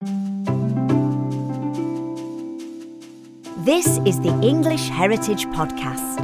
This is the English Heritage Podcast.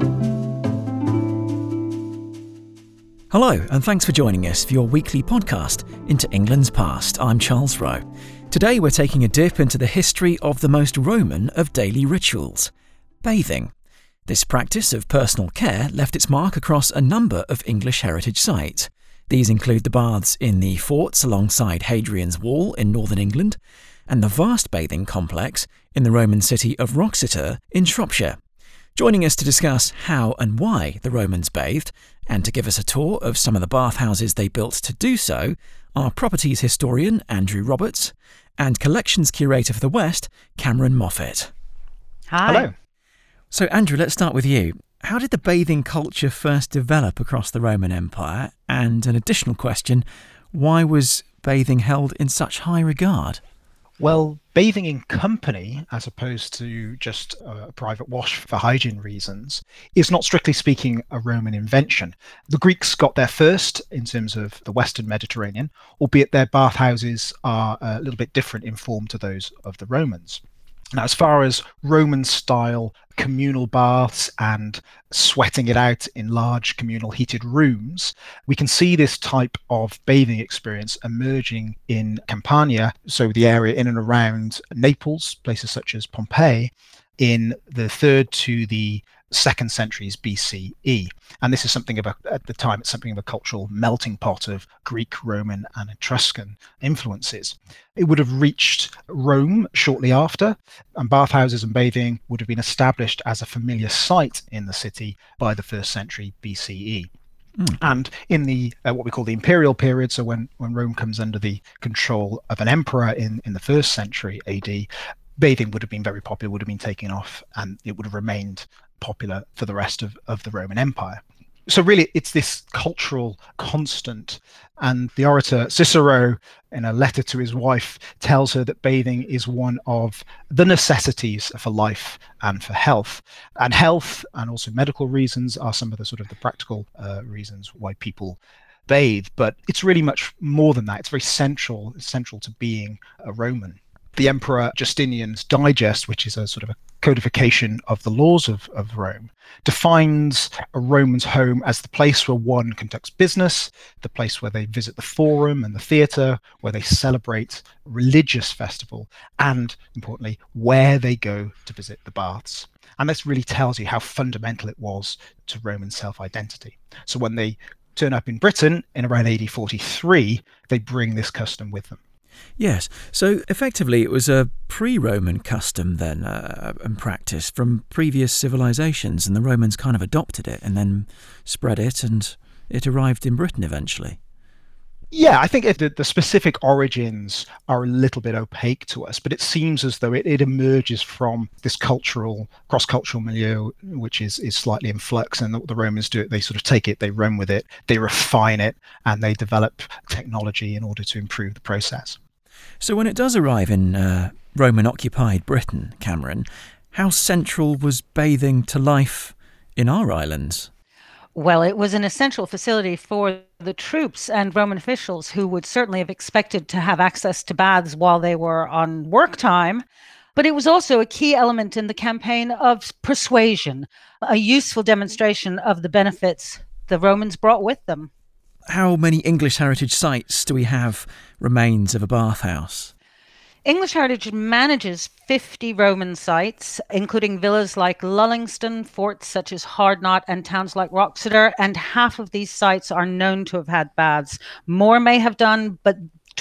Hello, and thanks for joining us for your weekly podcast into England's past. I'm Charles Rowe. Today we're taking a dip into the history of the most Roman of daily rituals, bathing. This practice of personal care left its mark across a number of English heritage sites. These include the baths in the forts alongside Hadrian's Wall in northern England, and the vast bathing complex in the Roman city of Wroxeter in Shropshire. Joining us to discuss how and why the Romans bathed, and to give us a tour of some of the bathhouses they built to do so, are properties historian Andrew Roberts and collections curator for the West, Cameron Moffat. Hi. Hello. So Andrew, let's start with you. How did the bathing culture first develop across the Roman Empire? And an additional question, why was bathing held in such high regard? Well, bathing in company, as opposed to just a private wash for hygiene reasons, is not strictly speaking a Roman invention. The Greeks got there first in terms of the Western Mediterranean, albeit their bathhouses are a little bit different in form to those of the Romans. Now, as far as Roman-style communal baths and sweating it out in large communal heated rooms, we can see this type of bathing experience emerging in Campania, so the area in and around Naples, places such as Pompeii, in the 3rd to the 2nd centuries BCE. And this is something of at the time, it's something of a cultural melting pot of Greek, Roman, and Etruscan influences. It would have reached Rome shortly after, and bathhouses and bathing would have been established as a familiar sight in the city by the 1st century BCE. And in the what we call the imperial period, so when Rome comes under the control of an emperor in the 1st century AD, bathing would have been very popular, would have been taken off, and it would have remained popular for the rest of the Roman Empire. So really, it's this cultural constant. And the orator Cicero, in a letter to his wife, tells her that bathing is one of the necessities for life and for health. And health and also medical reasons are some of the sort of the practical reasons why people bathe. But it's really much more than that. It's very central to being a Roman. The Emperor Justinian's Digest, which is a sort of a codification of the laws of Rome, defines a Roman's home as the place where one conducts business, the place where they visit the forum and the theatre, where they celebrate religious festival, and, importantly, where they go to visit the baths. And this really tells you how fundamental it was to Roman self-identity. So when they turn up in Britain in around AD 43, they bring this custom with them. Yes, so effectively it was a pre-Roman custom then and practice from previous civilizations, and the Romans kind of adopted it and then spread it, and it arrived in Britain eventually. Yeah, I think the specific origins are a little bit opaque to us, but it seems as though it emerges from this cross-cultural milieu, which is slightly in flux, and the Romans do it. They sort of take it, they run with it, they refine it, and they develop technology in order to improve the process. So when it does arrive in Roman-occupied Britain, Cameron, how central was bathing to life in our islands? Well, it was an essential facility for the troops and Roman officials, who would certainly have expected to have access to baths while they were on work time. But it was also a key element in the campaign of persuasion, a useful demonstration of the benefits the Romans brought with them. How many English heritage sites do we have remains of a bathhouse? English Heritage manages 50 Roman sites, including villas like Lullingston, forts such as Hardknott, and towns like Wroxeter, and half of these sites are known to have had baths. More may have done, but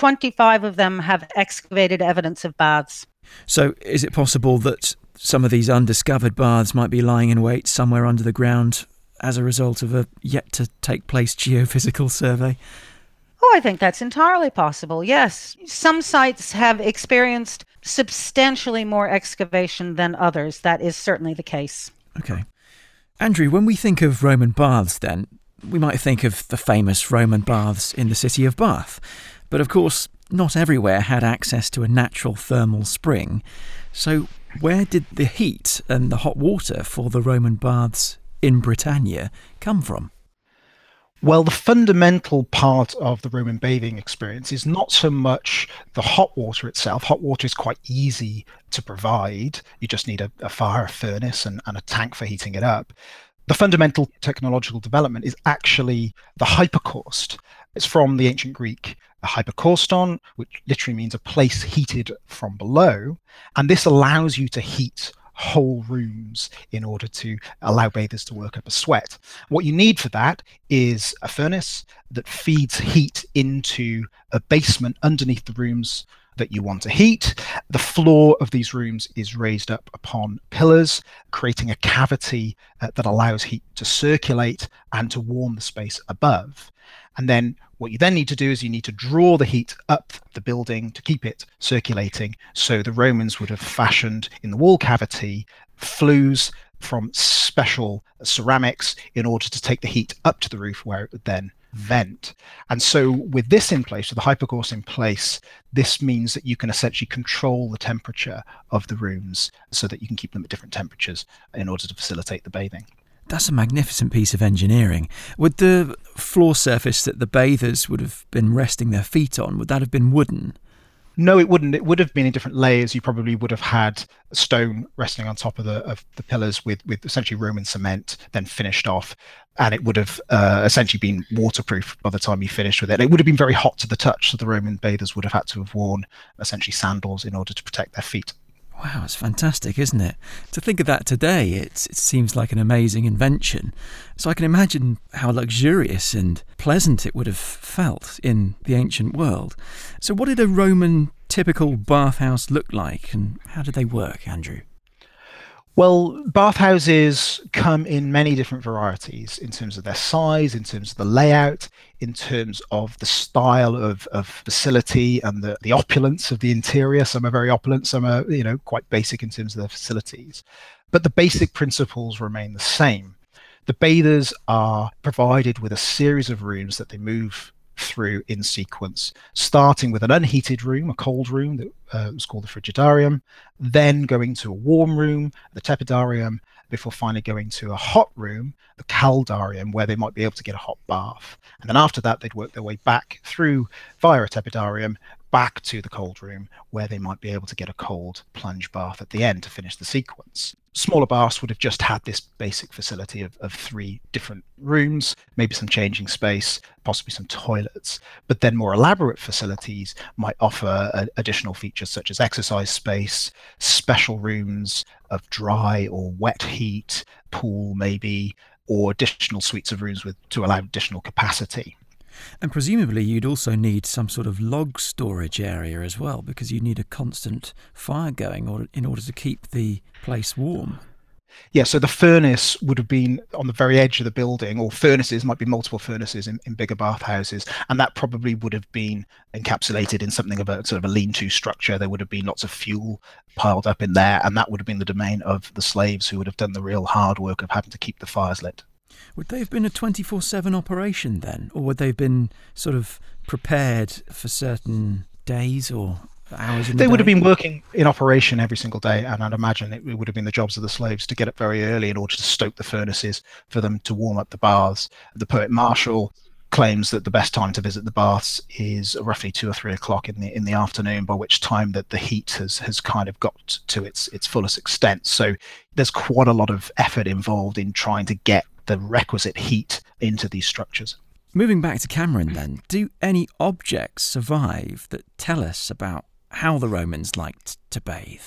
25 of them have excavated evidence of baths. So is it possible that some of these undiscovered baths might be lying in wait somewhere under the ground as a result of a yet-to-take-place geophysical survey? Oh, I think that's entirely possible, yes. Some sites have experienced substantially more excavation than others. That is certainly the case. Okay. Andrew, when we think of Roman baths then, we might think of the famous Roman baths in the city of Bath. But of course, not everywhere had access to a natural thermal spring. So where did the heat and the hot water for the Roman baths in Britannia come from? Well, the fundamental part of the Roman bathing experience is not so much the hot water itself. Hot water is quite easy to provide. You just need a fire, a furnace, and a tank for heating it up. The fundamental technological development is actually the hypocaust. It's from the ancient Greek, a hypocauston, which literally means a place heated from below. And this allows you to heat whole rooms in order to allow bathers to work up a sweat. What you need for that is a furnace that feeds heat into a basement underneath the rooms that you want to heat. The floor of these rooms is raised up upon pillars, creating a cavity that allows heat to circulate and to warm the space above. And then what you then need to do is you need to draw the heat up the building to keep it circulating. So the Romans would have fashioned in the wall cavity flues from special ceramics in order to take the heat up to the roof, where it would then vent. And so with this in place, with the hypocaust in place, this means that you can essentially control the temperature of the rooms so that you can keep them at different temperatures in order to facilitate the bathing. That's a magnificent piece of engineering. Would the floor surface that the bathers would have been resting their feet on, would that have been wooden? No, it wouldn't. It would have been in different layers. You probably would have had stone resting on top of the pillars with essentially Roman cement, then finished off. And it would have essentially been waterproof by the time you finished with it. It would have been very hot to the touch, so the Roman bathers would have had to have worn essentially sandals in order to protect their feet. Wow, it's fantastic, isn't it? To think of that today, it seems like an amazing invention. So I can imagine how luxurious and pleasant it would have felt in the ancient world. So what did a Roman typical bathhouse look like, and how did they work, Andrew? Well, bathhouses come in many different varieties in terms of their size, in terms of the layout, in terms of the style of facility and the opulence of the interior. Some are very opulent, some are, quite basic in terms of their facilities. But the basic principles remain the same. The bathers are provided with a series of rooms that they move through in sequence, starting with an unheated room, a cold room that was called the frigidarium, then going to a warm room, the tepidarium, before finally going to a hot room, the caldarium, where they might be able to get a hot bath. And then after that, they'd work their way back through via a tepidarium, back to the cold room, where they might be able to get a cold plunge bath at the end to finish the sequence. Smaller baths would have just had this basic facility of 3 different rooms, maybe some changing space, possibly some toilets. But then more elaborate facilities might offer additional features such as exercise space, special rooms of dry or wet heat, pool maybe, or additional suites of rooms to allow additional capacity. And presumably you'd also need some sort of log storage area as well, because you need a constant fire going in order to keep the place warm. Yeah, so the furnace would have been on the very edge of the building, or furnaces, might be multiple furnaces in bigger bathhouses, and that probably would have been encapsulated in something of a sort of a lean-to structure. There would have been lots of fuel piled up in there, and that would have been the domain of the slaves who would have done the real hard work of having to keep the fires lit. Would they have been a 24/7 operation then, or would they have been sort of prepared for certain days or hours in the day? They would have been working in operation every single day, and I'd imagine it would have been the jobs of the slaves to get up very early in order to stoke the furnaces for them to warm up the baths. The poet Martial claims that the best time to visit the baths is roughly 2 or 3 o'clock in the afternoon, by which time that the heat has kind of got to its fullest extent. So there's quite a lot of effort involved in trying to get the requisite heat into these structures. Moving back to Cameron then, do any objects survive that tell us about how the Romans liked to bathe?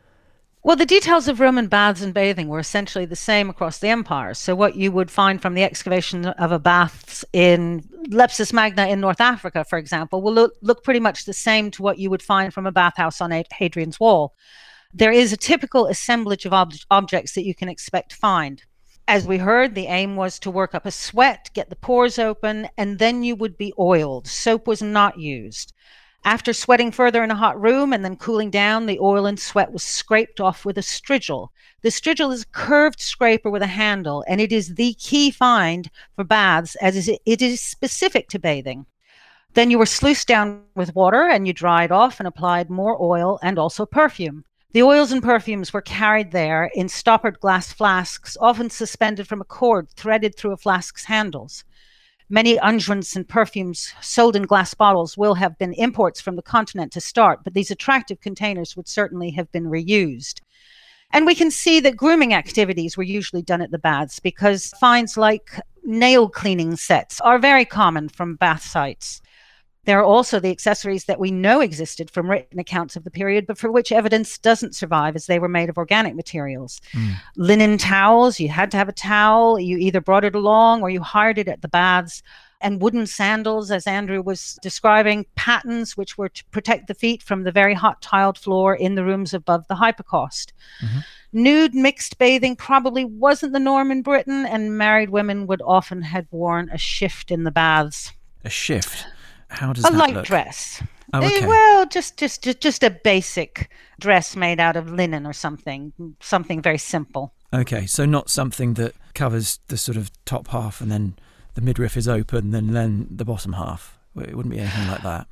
Well, the details of Roman baths and bathing were essentially the same across the empire. So what you would find from the excavation of a baths in Lepsius Magna in North Africa, for example, will look pretty much the same to what you would find from a bathhouse on Hadrian's Wall. There is a typical assemblage of objects that you can expect to find. As we heard, the aim was to work up a sweat, get the pores open, and then you would be oiled. Soap was not used. After sweating further in a hot room and then cooling down, the oil and sweat was scraped off with a strigil. The strigil is a curved scraper with a handle, and it is the key find for baths, as it is specific to bathing. Then you were sluiced down with water, and you dried off and applied more oil and also perfume. The oils and perfumes were carried there in stoppered glass flasks, often suspended from a cord threaded through a flask's handles. Many unguents and perfumes sold in glass bottles will have been imports from the continent to start, but these attractive containers would certainly have been reused. And we can see that grooming activities were usually done at the baths because finds like nail cleaning sets are very common from bath sites. There are also the accessories that we know existed from written accounts of the period, but for which evidence doesn't survive as they were made of organic materials. Linen towels, you had to have a towel. You either brought it along or you hired it at the baths. And wooden sandals, as Andrew was describing, pattens which were to protect the feet from the very hot tiled floor in the rooms above the hypocaust. Nude mixed bathing probably wasn't the norm in Britain, and married women would often have worn a shift in the baths. A shift? How does that look? A light dress. Oh, okay. Well, just a basic dress made out of linen or something very simple. Okay, so not something that covers the sort of top half and then the midriff is open and then the bottom half. It wouldn't be anything like that.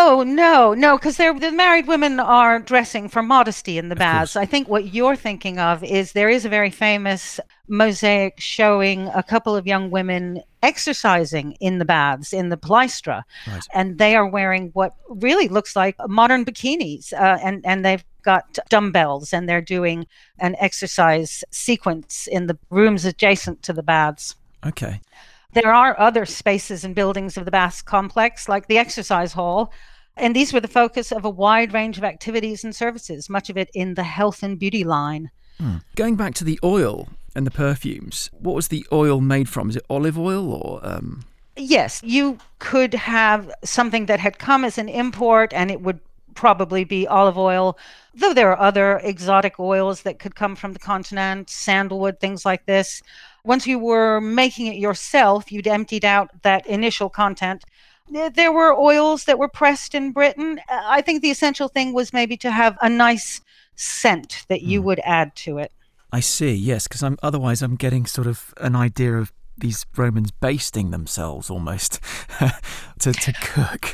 No, because the married women are dressing for modesty in the baths. I think what you're thinking of is there is a very famous mosaic showing a couple of young women exercising in the baths, in the Palestra. Right. And they are wearing what really looks like modern bikinis. And they've got dumbbells and they're doing an exercise sequence in the rooms adjacent to the baths. Okay. There are other spaces and buildings of the baths complex, like the exercise hall, and these were the focus of a wide range of activities and services, much of it in the health and beauty line. Going back to the oil and the perfumes, what was the oil made from? Is it olive oil or... Yes, you could have something that had come as an import and it would probably be olive oil, though there are other exotic oils that could come from the continent, sandalwood, things like this. Once you were making it yourself, you'd emptied out that initial content. There were oils that were pressed in Britain. I think the essential thing was maybe to have a nice scent that you would add to it. I see, yes, because otherwise I'm getting sort of an idea of these Romans basting themselves almost to cook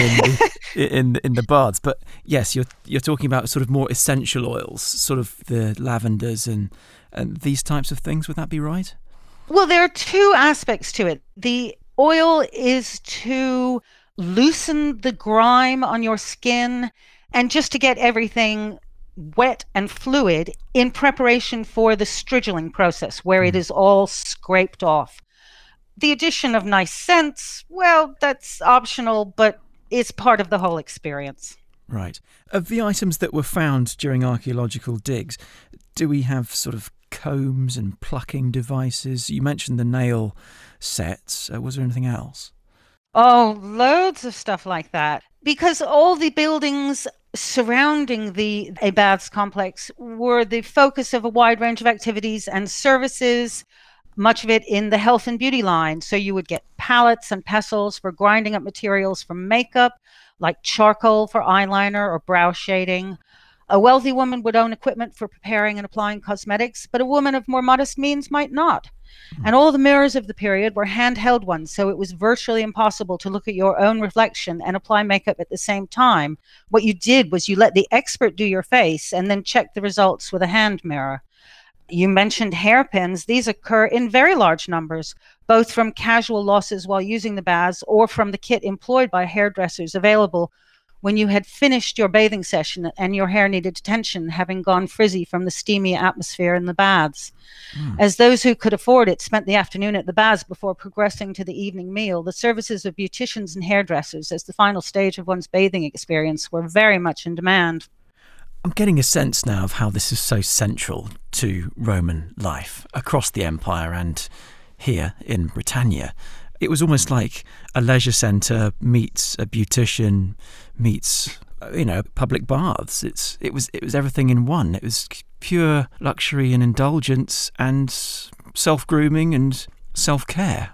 in the baths. But yes, you're talking about sort of more essential oils, sort of the lavenders and these types of things. Would that be right? Well, there are two aspects to it. The oil is to loosen the grime on your skin and just to get everything wet and fluid in preparation for the strigeling process where it is all scraped off. The addition of nice scents, well, that's optional, but it's part of the whole experience. Right. Of the items that were found during archaeological digs, do we have sort of combs and plucking devices? You mentioned the nail sets. Was there anything else? Oh, loads of stuff like that. Because all the buildings surrounding the baths complex were the focus of a wide range of activities and services, much of it in the health and beauty line. So you would get pallets and pestles for grinding up materials for makeup, like charcoal for eyeliner or brow shading. A wealthy woman would own equipment for preparing and applying cosmetics, but a woman of more modest means might not. And all the mirrors of the period were handheld ones, so it was virtually impossible to look at your own reflection and apply makeup at the same time. What you did was you let the expert do your face and then check the results with a hand mirror. You mentioned hairpins. These occur in very large numbers, both from casual losses while using the baths or from the kit employed by hairdressers available when you had finished your bathing session and your hair needed attention, having gone frizzy from the steamy atmosphere in the baths. As those who could afford it spent the afternoon at the baths before progressing to the evening meal, the services of beauticians and hairdressers as the final stage of one's bathing experience were very much in demand. I'm getting a sense now of how this is so central to Roman life across the empire and here in Britannia. It was almost like a leisure centre meets a beautician meets, public baths. It was everything in one. It was pure luxury and indulgence and self-grooming and self-care.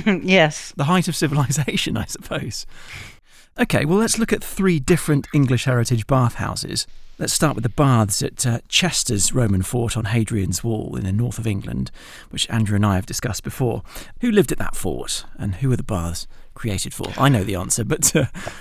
Yes. The height of civilization, I suppose. Okay, well, let's look at 3 different English heritage bathhouses. Let's start with the baths at Chester's Roman fort on Hadrian's Wall in the north of England, which Andrew and I have discussed before. Who lived at that fort and who were the baths created for? I know the answer, but...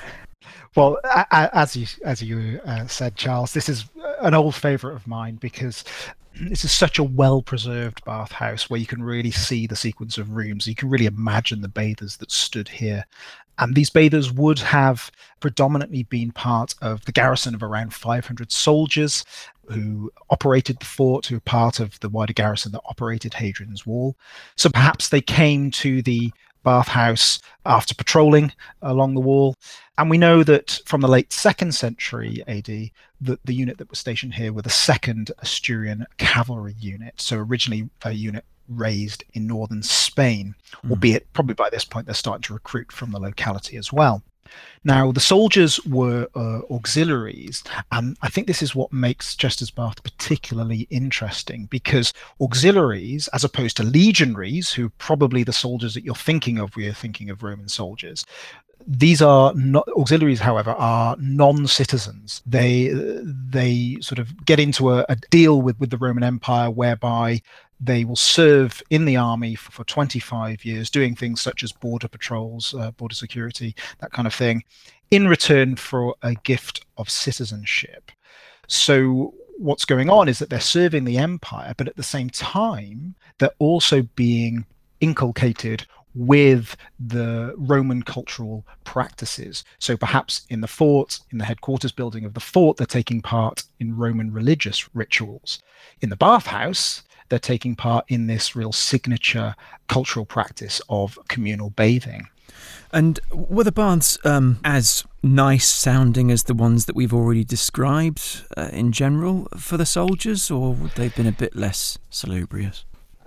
Well, as you said, Charles, this is an old favourite of mine because this is such a well-preserved bathhouse where you can really see the sequence of rooms. You can really imagine the bathers that stood here. And these bathers would have predominantly been part of the garrison of around 500 soldiers who operated the fort, who were part of the wider garrison that operated Hadrian's Wall. So perhaps they came to the bathhouse after patrolling along the wall. And we know that from the late 2nd century AD, that the unit that was stationed here were the 2nd Asturian Cavalry Unit. So originally a unit raised in northern Spain, albeit probably by this point they're starting to recruit from the locality as well. Now, the soldiers were auxiliaries, and I think this is what makes Chester's Bath particularly interesting, because auxiliaries, as opposed to legionaries, who probably the soldiers that you're thinking of, we're thinking of Roman soldiers. These are not auxiliaries, however, are non-citizens. They sort of get into a deal with the Roman Empire whereby they will serve in the army for 25 years, doing things such as border patrols, border security, that kind of thing, in return for a gift of citizenship. So what's going on is that they're serving the empire, but at the same time, they're also being inculcated with the Roman cultural practices. So perhaps in the fort, in the headquarters building of the fort, they're taking part in Roman religious rituals. In the bathhouse, they're taking part in this real signature cultural practice of communal bathing. And were the baths as nice sounding as the ones that we've already described in general for the soldiers, or would they have been a bit less salubrious?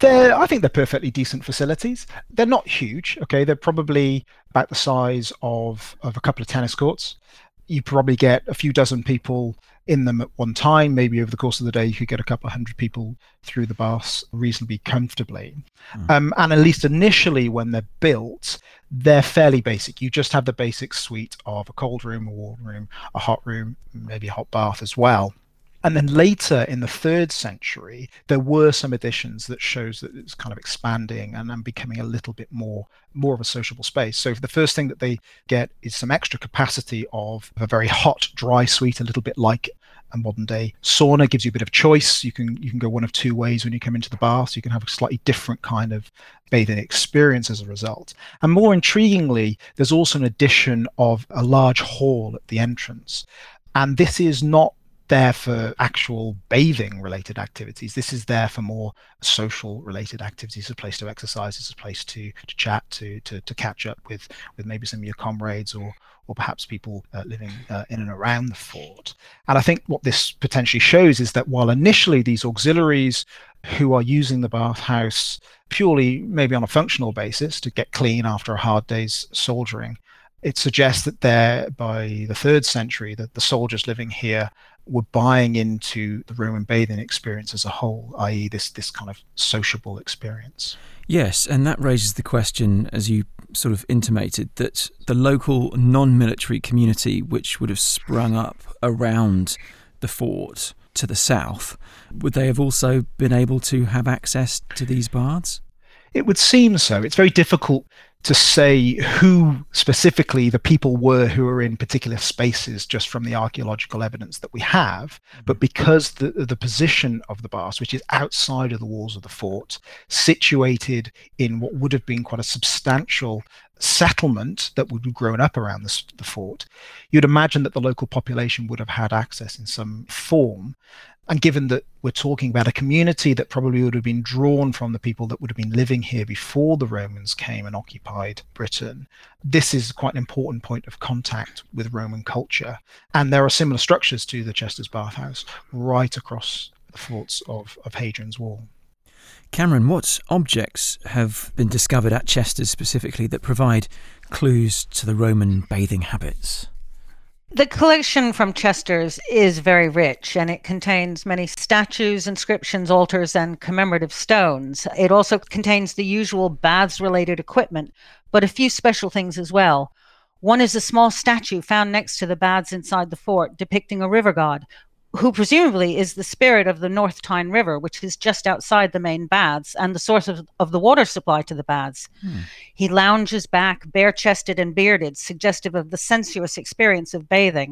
I think they're perfectly decent facilities. They're not huge, okay? They're probably about the size of a couple of tennis courts. You probably get a few dozen people in them at one time. Maybe over the course of the day, you could get a couple of hundred people through the baths reasonably comfortably. And at least initially, when they're built, they're fairly basic. You just have the basic suite of a cold room, a warm room, a hot room, maybe a hot bath as well. And then later in the 3rd century, there were some additions that shows that it's kind of expanding and becoming a little bit more of a sociable space. So the first thing that they get is some extra capacity of a very hot, dry suite, a little bit like a modern day sauna. Gives you a bit of choice. You can go one of two ways when you come into the bath. So you can have a slightly different kind of bathing experience as a result. And more intriguingly, there's also an addition of a large hall at the entrance. And this is not there for actual bathing related activities. This is there for more social related activities, a place to exercise, it's a place to chat, to catch up with maybe some of your comrades or perhaps people living in and around the fort. And I think what this potentially shows is that while initially these auxiliaries who are using the bathhouse purely maybe on a functional basis to get clean after a hard day's soldiering, it suggests that there, by the 3rd century, that the soldiers living here were buying into the Roman bathing experience as a whole, i.e. this kind of sociable experience. Yes, and that raises the question, as you sort of intimated, that the local non-military community which would have sprung up around the fort to the south, would they have also been able to have access to these baths? It would seem so. It's very difficult to say who specifically the people were who were in particular spaces just from the archaeological evidence that we have, but because the position of the baths, which is outside of the walls of the fort, situated in what would have been quite a substantial settlement that would have grown up around the fort, you'd imagine that the local population would have had access in some form. And given that we're talking about a community that probably would have been drawn from the people that would have been living here before the Romans came and occupied Britain, this is quite an important point of contact with Roman culture. And there are similar structures to the Chester's Bathhouse right across the forts of Hadrian's Wall. Cameron, what objects have been discovered at Chester's specifically that provide clues to the Roman bathing habits? The collection from Chester's is very rich, and it contains many statues, inscriptions, altars, and commemorative stones. It also contains the usual baths-related equipment, but a few special things as well. One is a small statue found next to the baths inside the fort depicting a river god, who presumably is the spirit of the North Tyne River, which is just outside the main baths and the source of the water supply to the baths. He lounges back, bare-chested and bearded, suggestive of the sensuous experience of bathing.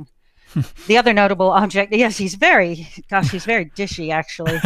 The other notable object, yes, he's very dishy, actually.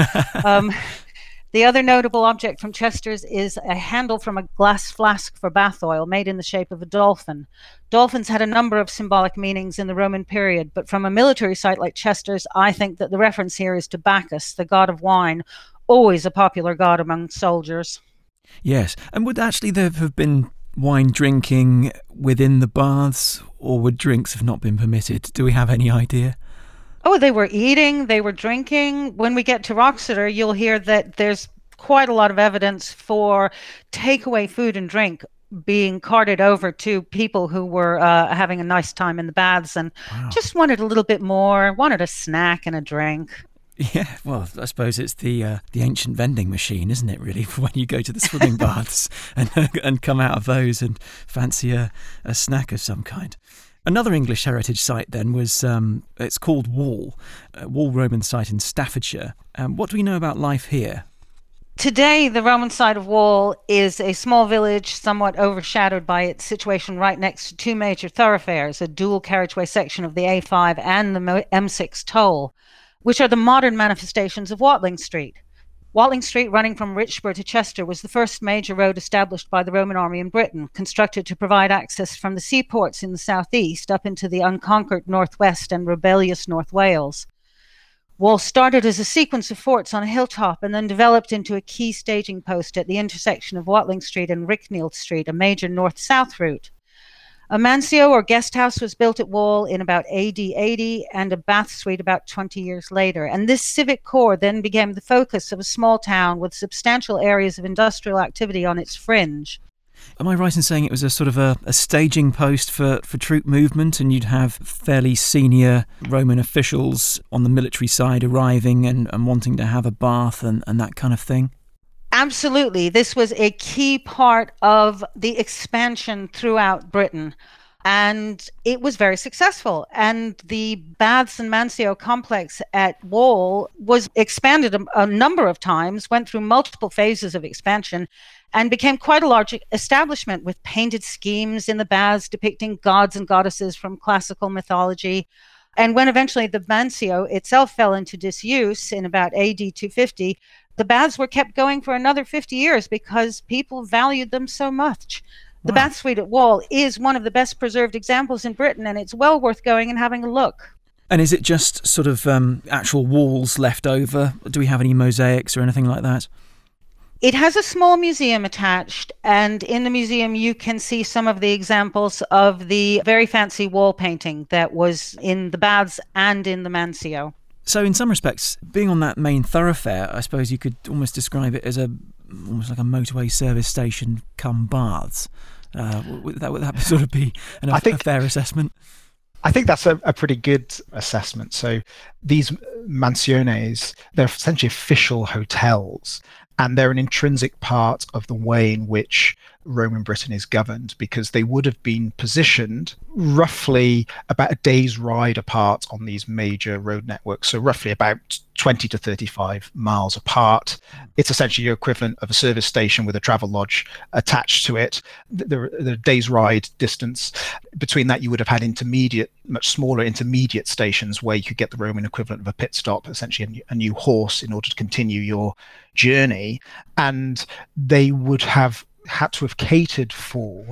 The other notable object from Chester's is a handle from a glass flask for bath oil made in the shape of a dolphin. Dolphins had a number of symbolic meanings in the Roman period, but from a military site like Chester's, I think that the reference here is to Bacchus, the god of wine, always a popular god among soldiers. Yes, and would actually there have been wine drinking within the baths, or would drinks have not been permitted? Do we have any idea? Oh, they were eating, they were drinking. When we get to Wroxeter, you'll hear that there's quite a lot of evidence for takeaway food and drink being carted over to people who were having a nice time in the baths and just wanted a little bit more, wanted a snack and a drink. Yeah, well, I suppose it's the ancient vending machine, isn't it, really, for when you go to the swimming baths and come out of those and fancy a snack of some kind. Another English heritage site then was, it's called Wall, a Wall Roman site in Staffordshire. What do we know about life here? Today, the Roman site of Wall is a small village somewhat overshadowed by its situation right next to two major thoroughfares, a dual carriageway section of the A5 and the M6 toll, which are the modern manifestations of Watling Street. Watling Street, running from Richborough to Chester, was the first major road established by the Roman army in Britain, constructed to provide access from the seaports in the southeast up into the unconquered northwest and rebellious North Wales. Wall started as a sequence of forts on a hilltop and then developed into a key staging post at the intersection of Watling Street and Ricknell Street, a major north-south route. A mansio or guest house was built at Wall in about AD 80 and a bath suite about 20 years later. And this civic core then became the focus of a small town with substantial areas of industrial activity on its fringe. Am I right in saying it was a sort of a staging post for troop movement, and you'd have fairly senior Roman officials on the military side arriving and wanting to have a bath and that kind of thing? Absolutely. This was a key part of the expansion throughout Britain, and it was very successful. And the Baths and Mansio complex at Wall was expanded a number of times, went through multiple phases of expansion, and became quite a large establishment with painted schemes in the baths depicting gods and goddesses from classical mythology. And when eventually the Mansio itself fell into disuse in about AD 250, the baths were kept going for another 50 years because people valued them so much. The bath suite at Wall is one of the best preserved examples in Britain, and it's well worth going and having a look. And is it just sort of actual walls left over? Do we have any mosaics or anything like that? It has a small museum attached, and in the museum you can see some of the examples of the very fancy wall painting that was in the baths and in the Mansio. So in some respects, being on that main thoroughfare, I suppose you could almost describe it as almost like a motorway service station come baths. Would that sort of be a fair assessment? I think that's a pretty good assessment. So these mansiones, they're essentially official hotels, and they're an intrinsic part of the way in which Roman Britain is governed, because they would have been positioned roughly about a day's ride apart on these major road networks, so roughly about 20 to 35 miles apart. It's essentially your equivalent of a service station with a travel lodge attached to it. The day's ride distance between that, you would have had much smaller intermediate stations where you could get the Roman equivalent of a pit stop, essentially a new horse, in order to continue your journey. And they would have had to have catered for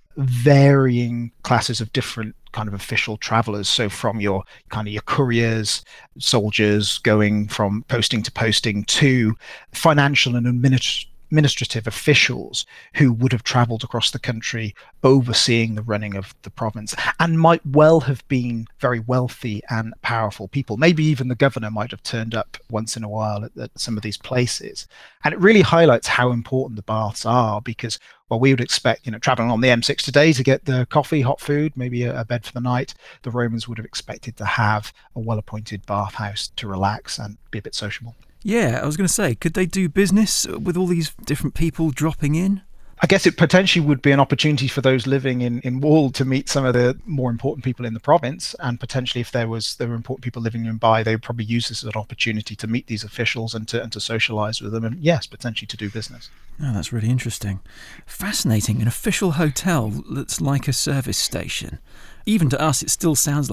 varying classes of different kind of official travelers. So from your couriers, soldiers going from posting to posting, to financial and administrative officials who would have traveled across the country overseeing the running of the province, and might well have been very wealthy and powerful people. Maybe even the governor might have turned up once in a while at some of these places. And it really highlights how important the baths are, because we would expect, traveling on the M6 today to get the coffee, hot food, maybe a bed for the night, the Romans would have expected to have a well-appointed bathhouse to relax and be a bit sociable. Yeah, I was going to say, could they do business with all these different people dropping in? I guess it potentially would be an opportunity for those living in Wall to meet some of the more important people in the province, and potentially if there were important people living nearby, they would probably use this as an opportunity to meet these officials and to socialise with them, and yes, potentially to do business. Oh, that's really interesting. Fascinating. An official hotel that's like a service station. Even to us, it still sounds like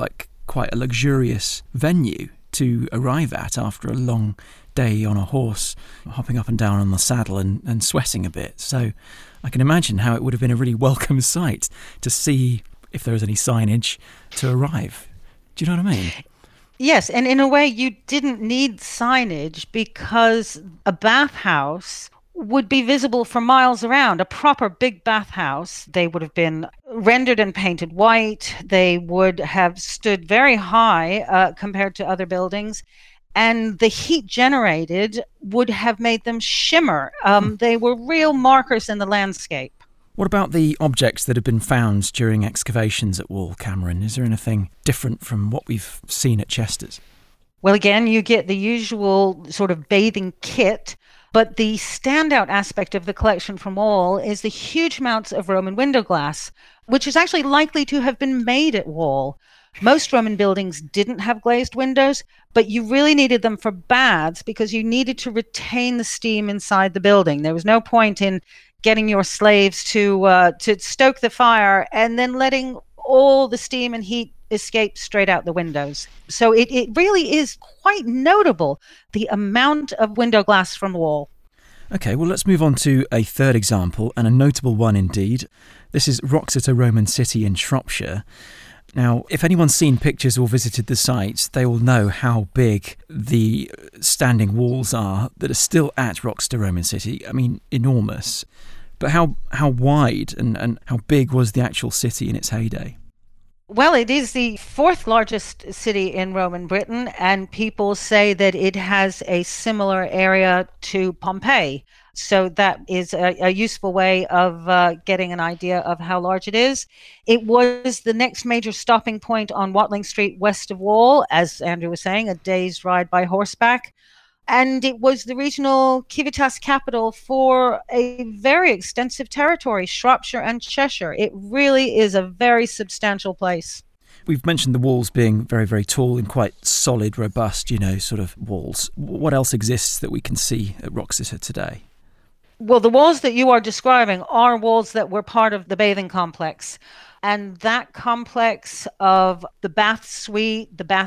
quite a luxurious venue to arrive at after a long day on a horse, hopping up and down on the saddle and sweating a bit. So I can imagine how it would have been a really welcome sight to see if there was any signage to arrive. Do you know what I mean? Yes, and in a way you didn't need signage because a bathhouse would be visible for miles around. A proper big bathhouse, they would have been rendered and painted white. They would have stood very high compared to other buildings. And the heat generated would have made them shimmer. They were real markers in the landscape. What about the objects that have been found during excavations at Wall, Cameron? Is there anything different from what we've seen at Chester's? Well, again, you get the usual sort of bathing kit, but the standout aspect of the collection from Wall is the huge amounts of Roman window glass, which is actually likely to have been made at Wall. Most Roman buildings didn't have glazed windows, but you really needed them for baths because you needed to retain the steam inside the building. There was no point in getting your slaves to stoke the fire and then letting all the steam and heat escape straight out the windows. So it really is quite notable, the amount of window glass from Wall. Okay, well, let's move on to a third example, and a notable one indeed. This is Wroxeter Roman City in Shropshire. Now, if anyone's seen pictures or visited the site, they will know how big the standing walls are that are still at Wroxeter Roman City. I mean, enormous. But how wide and how big was the actual city in its heyday? Well, it is the fourth largest city in Roman Britain, and people say that it has a similar area to Pompeii. So that is a useful way of getting an idea of how large it is. It was the next major stopping point on Watling Street west of Wall, as Andrew was saying, a day's ride by horseback. And it was the regional civitas capital for a very extensive territory, Shropshire and Cheshire. It really is a very substantial place. We've mentioned the walls being very, very tall and quite solid, robust, sort of walls. What else exists that we can see at Wroxeter today? Well, the walls that you are describing are walls that were part of the bathing complex. And that complex of the bath suite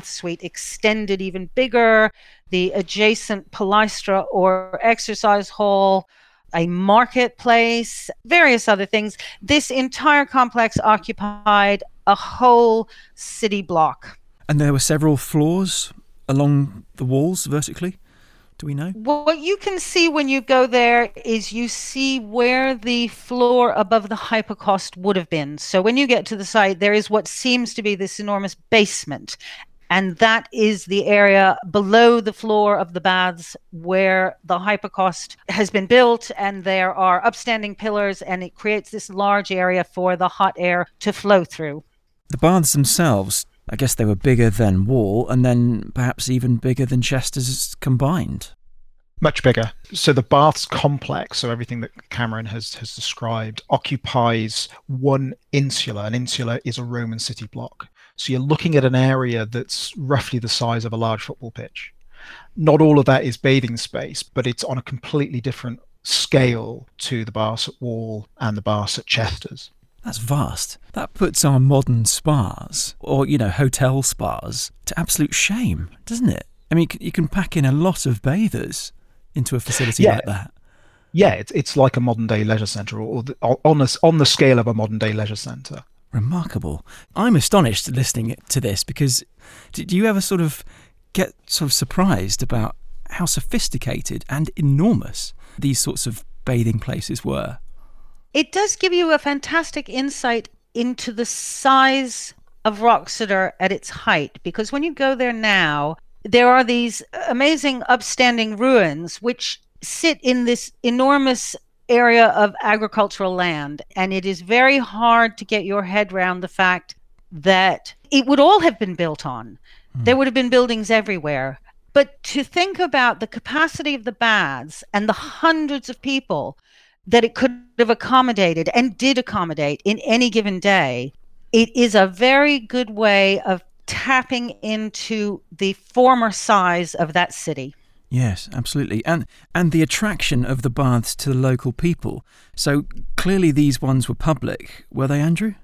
extended even bigger, the adjacent palaestra or exercise hall, a marketplace, various other things. This entire complex occupied a whole city block. And there were several floors along the walls vertically? Do we know? What you can see when you go there is you see where the floor above the hypocaust would have been. So when you get to the site, there is what seems to be this enormous basement. And that is the area below the floor of the baths where the hypocaust has been built, and there are upstanding pillars, and it creates this large area for the hot air to flow through. The baths themselves, I guess they were bigger than Wall, and then perhaps even bigger than Chester's combined. Much bigger. So the baths complex, so everything that Cameron has described, occupies one insula. An insula is a Roman city block. So you're looking at an area that's roughly the size of a large football pitch. Not all of that is bathing space, but it's on a completely different scale to the baths at Wall and the baths at Chester's. That's vast. That puts our modern spas, or, hotel spas, to absolute shame, doesn't it? I mean, you can pack in a lot of bathers into a facility like that. Yeah, it's like a modern-day leisure centre, or on the scale of a modern-day leisure centre. Remarkable. I'm astonished listening to this because do you ever get surprised about how sophisticated and enormous these sorts of bathing places were? It does give you a fantastic insight into the size of Wroxeter at its height, because when you go there now, there are these amazing upstanding ruins which sit in this enormous area of agricultural land, and it is very hard to get your head around the fact that it would all have been built on. There would have been buildings everywhere. But to think about the capacity of the baths and the hundreds of people that it could have accommodated and did accommodate in any given day, it is a very good way of tapping into the former size of that city. Yes, absolutely. And the attraction of the baths to the local people. So clearly these ones were public, were they, Andrew?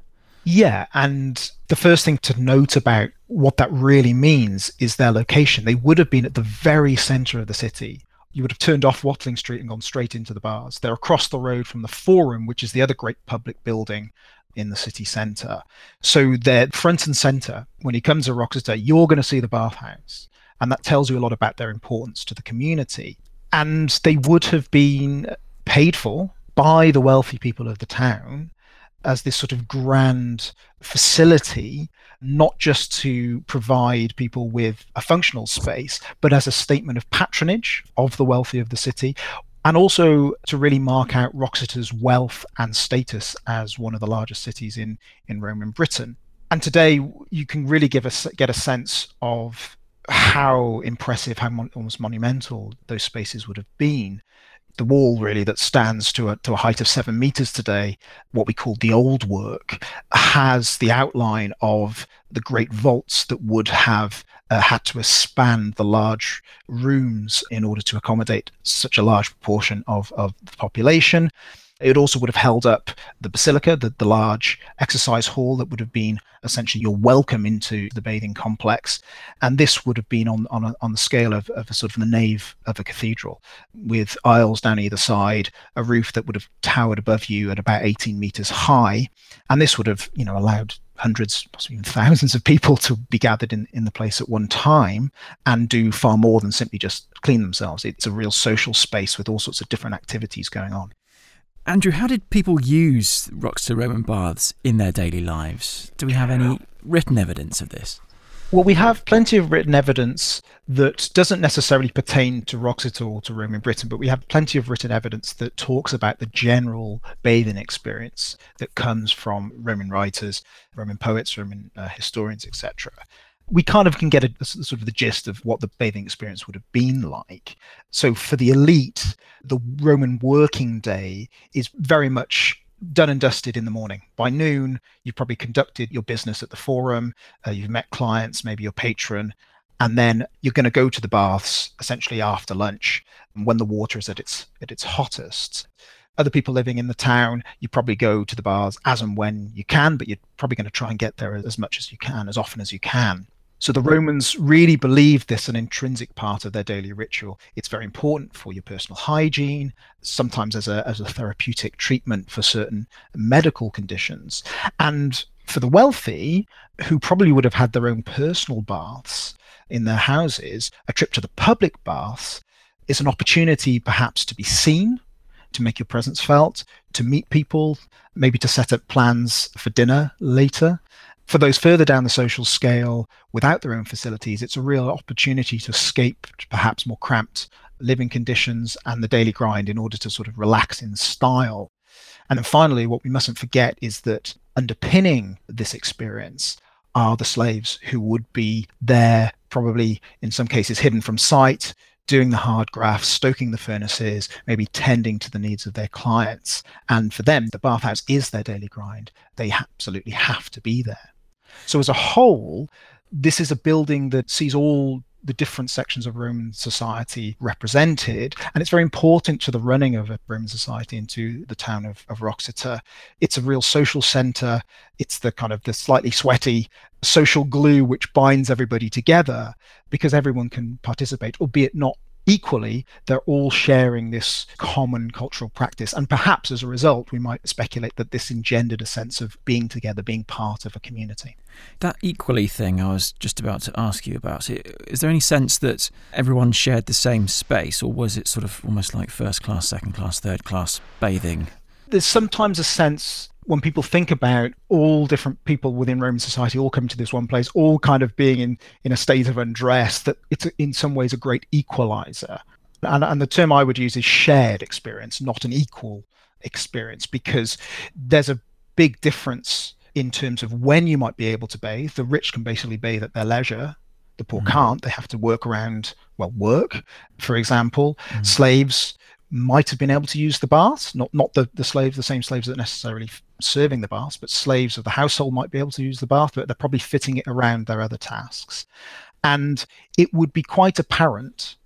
Yeah, and the first thing to note about what that really means is their location. They would have been at the very center of the city. You would have turned off Watling Street and gone straight into the bars. They're across the road from the Forum, which is the other great public building in the city centre. So they're front and centre. When you come to Wroxeter, you're going to see the bathhouse. And that tells you a lot about their importance to the community. And they would have been paid for by the wealthy people of the town as this sort of grand facility, not just to provide people with a functional space, but as a statement of patronage of the wealthy of the city, and also to really mark out Wroxeter's wealth and status as one of the largest cities in Roman Britain. And today you can really get a sense of how impressive, how almost monumental those spaces would have been. The wall really that stands to a height of 7 meters today, what we call the old work, has the outline of the great vaults that would have had to expand the large rooms in order to accommodate such a large proportion of the population. It also would have held up the basilica, the large exercise hall that would have been essentially your welcome into the bathing complex. And this would have been on the scale of a sort of the nave of a cathedral, with aisles down either side, a roof that would have towered above you at about 18 meters high. And this would have, allowed hundreds, possibly even thousands of people to be gathered in the place at one time and do far more than simply just clean themselves. It's a real social space with all sorts of different activities going on. Andrew, how did people use Wroxeter Roman baths in their daily lives? Do we have any written evidence of this? Well, we have plenty of written evidence that doesn't necessarily pertain to Wroxeter or to Roman Britain, but we have plenty of written evidence that talks about the general bathing experience that comes from Roman writers, Roman poets, Roman historians, etc. We kind of can get a sort of the gist of what the bathing experience would have been like. So for the elite, the Roman working day is very much done and dusted in the morning. By noon, you've probably conducted your business at the Forum, you've met clients, maybe your patron, and then you're going to go to the baths essentially after lunch when the water is at its hottest. Other people living in the town, you probably go to the baths as and when you can, but you're probably going to try and get there as much as you can, as often as you can. So the Romans really believed this an intrinsic part of their daily ritual. It's very important for your personal hygiene, sometimes as a therapeutic treatment for certain medical conditions. And for the wealthy, who probably would have had their own personal baths in their houses, a trip to the public baths is an opportunity perhaps to be seen, to make your presence felt, to meet people, maybe to set up plans for dinner later. For those further down the social scale, without their own facilities, it's a real opportunity to escape perhaps more cramped living conditions and the daily grind in order to sort of relax in style. And then finally, what we mustn't forget is that underpinning this experience are the slaves who would be there, probably in some cases hidden from sight, doing the hard grafts, stoking the furnaces, maybe tending to the needs of their clients. And for them, the bathhouse is their daily grind. They absolutely have to be there. So as a whole, this is a building that sees all the different sections of Roman society represented, and it's very important to the running of a Roman society into the town of Wroxeter. It's a real social centre. It's the kind of the slightly sweaty social glue which binds everybody together because everyone can participate, albeit not equally. They're all sharing this common cultural practice, and perhaps as a result we might speculate that this engendered a sense of being together, being part of a community. That equally thing I was just about to ask you about, is there any sense that everyone shared the same space, or was it sort of almost like first class, second class, third class bathing? There's sometimes a sense when people think about all different people within Roman society all coming to this one place, all kind of being in a state of undress, that it's in some ways a great equalizer. And the term I would use is shared experience, not an equal experience, because there's a big difference in terms of when you might be able to bathe. The rich can basically bathe at their leisure. The poor can't. They have to work around, work, for example. Slaves might have been able to use the baths, not the slaves, the same slaves that necessarily serving the baths, but slaves of the household might be able to use the bath, but they're probably fitting it around their other tasks. And it would be quite apparent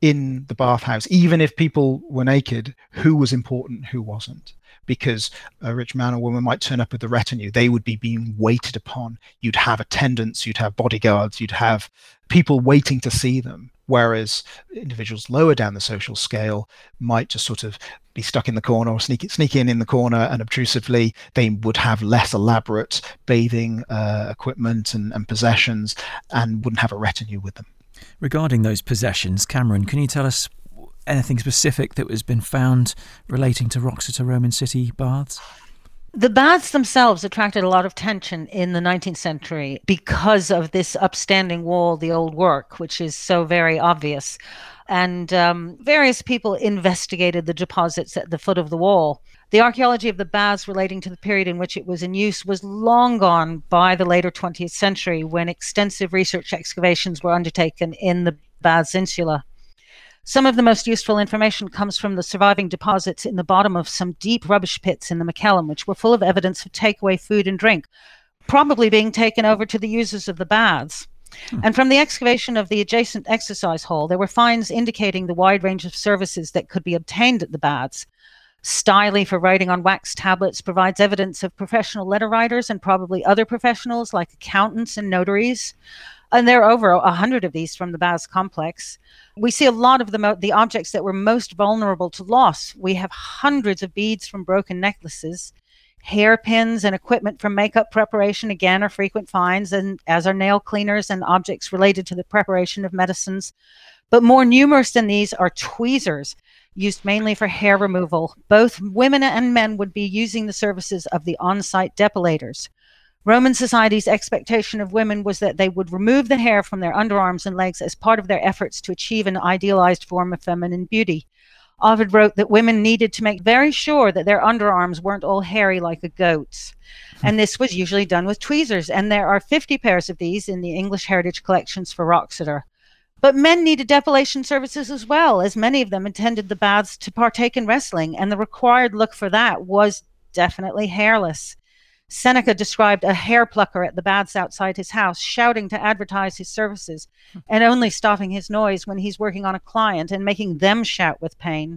in the bathhouse, even if people were naked, who was important, who wasn't. Because a rich man or woman might turn up with the retinue. They would be being waited upon. You'd have attendants, you'd have bodyguards, you'd have people waiting to see them. Whereas individuals lower down the social scale might just sort of be stuck in the corner or sneak in the corner, and obtrusively they would have less elaborate bathing equipment and possessions, and wouldn't have a retinue with them. Regarding those possessions, Cameron, can you tell us anything specific that has been found relating to Wroxeter Roman city baths? The baths themselves attracted a lot of attention in the 19th century because of this upstanding wall, the old work, which is so very obvious. And various people investigated the deposits at the foot of the wall. The archaeology of the baths relating to the period in which it was in use was long gone by the later 20th century, when extensive research excavations were undertaken in the Baths Insula. Some of the most useful information comes from the surviving deposits in the bottom of some deep rubbish pits in the McKellum, which were full of evidence of takeaway food and drink, probably being taken over to the users of the baths. And from the excavation of the adjacent exercise hall, there were finds indicating the wide range of services that could be obtained at the baths. Style for writing on wax tablets provides evidence of professional letter writers and probably other professionals like accountants and notaries. And there are over 100 of these from the Baths complex. We see a lot of the objects that were most vulnerable to loss. We have hundreds of beads from broken necklaces. Hairpins and equipment from makeup preparation, again, are frequent finds, and as are nail cleaners and objects related to the preparation of medicines. But more numerous than these are tweezers, used mainly for hair removal. Both women and men would be using the services of the on-site depilators. Roman society's expectation of women was that they would remove the hair from their underarms and legs as part of their efforts to achieve an idealized form of feminine beauty. Ovid wrote that women needed to make very sure that their underarms weren't all hairy like a goat's. And this was usually done with tweezers. And there are 50 pairs of these in the English Heritage collections for Wroxeter. But men needed depilation services as well, as many of them attended the baths to partake in wrestling. And the required look for that was definitely hairless. Seneca described a hair plucker at the baths outside his house, shouting to advertise his services, and only stopping his noise when he's working on a client and making them shout with pain.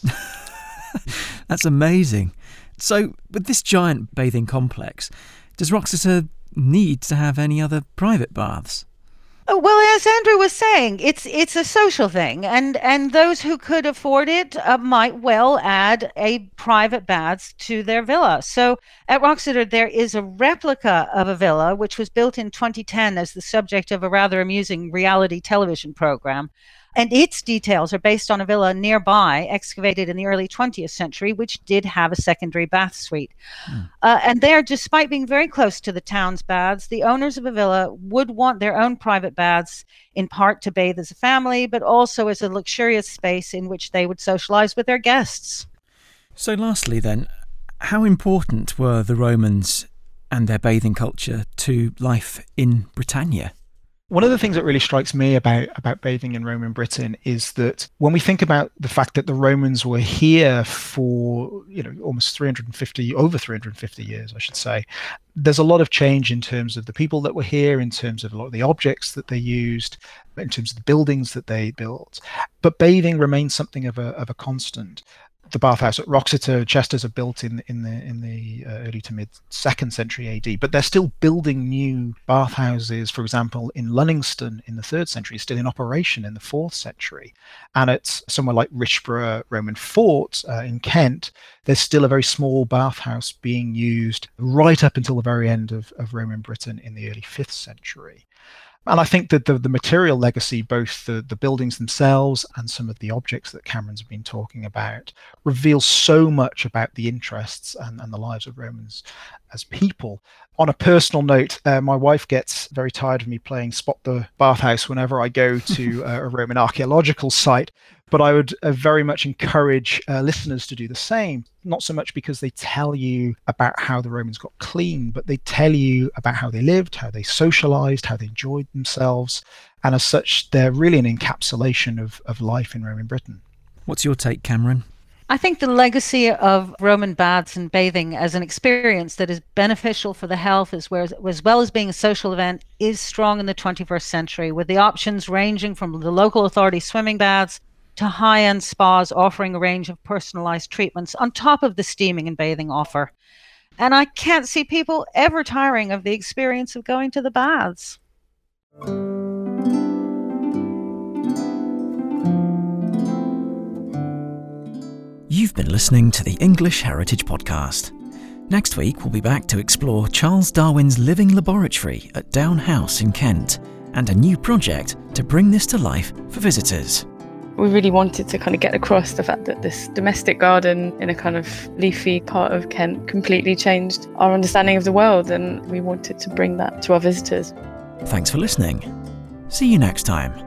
That's amazing. So, with this giant bathing complex, does Wroxeter need to have any other private baths? Well, as Andrew was saying, it's a social thing, and those who could afford it might well add a private baths to their villa. So at Wroxeter, there is a replica of a villa which was built in 2010 as the subject of a rather amusing reality television program. And its details are based on a villa nearby, excavated in the early 20th century, which did have a secondary bath suite. And there, despite being very close to the town's baths, the owners of a villa would want their own private baths, in part to bathe as a family, but also as a luxurious space in which they would socialize with their guests. So lastly then, how important were the Romans and their bathing culture to life in Britannia? One of the things that really strikes me about bathing in Roman Britain is that when we think about the fact that the Romans were here for, almost over 350 years, I should say, there's a lot of change in terms of the people that were here, in terms of a lot of the objects that they used, in terms of the buildings that they built. But bathing remains something of a constant. The bathhouse at Wroxeter, Chesters are built in the early to mid 2nd century AD, but they're still building new bathhouses. For example, in Luningston in the 3rd century, still in operation in the 4th century. And at somewhere like Richborough Roman Fort in Kent, there's still a very small bathhouse being used right up until the very end of Roman Britain in the early 5th century. And I think that the material legacy, both the buildings themselves and some of the objects that Cameron's been talking about, reveals so much about the interests and the lives of Romans as people. On a personal note, my wife gets very tired of me playing Spot the Bathhouse whenever I go to a Roman archaeological site. But I would very much encourage listeners to do the same, not so much because they tell you about how the Romans got clean, but they tell you about how they lived, how they socialized, how they enjoyed themselves. And as such, they're really an encapsulation of life in Roman Britain. What's your take, Cameron? I think the legacy of Roman baths and bathing as an experience that is beneficial for the health as well as being a social event is strong in the 21st century, with the options ranging from the local authority swimming baths to high-end spas offering a range of personalized treatments on top of the steaming and bathing offer. And I can't see people ever tiring of the experience of going to the baths. You've been listening to the English Heritage Podcast. Next week, we'll be back to explore Charles Darwin's living laboratory at Down House in Kent and a new project to bring this to life for visitors. We really wanted to kind of get across the fact that this domestic garden in a kind of leafy part of Kent completely changed our understanding of the world, and we wanted to bring that to our visitors. Thanks for listening. See you next time.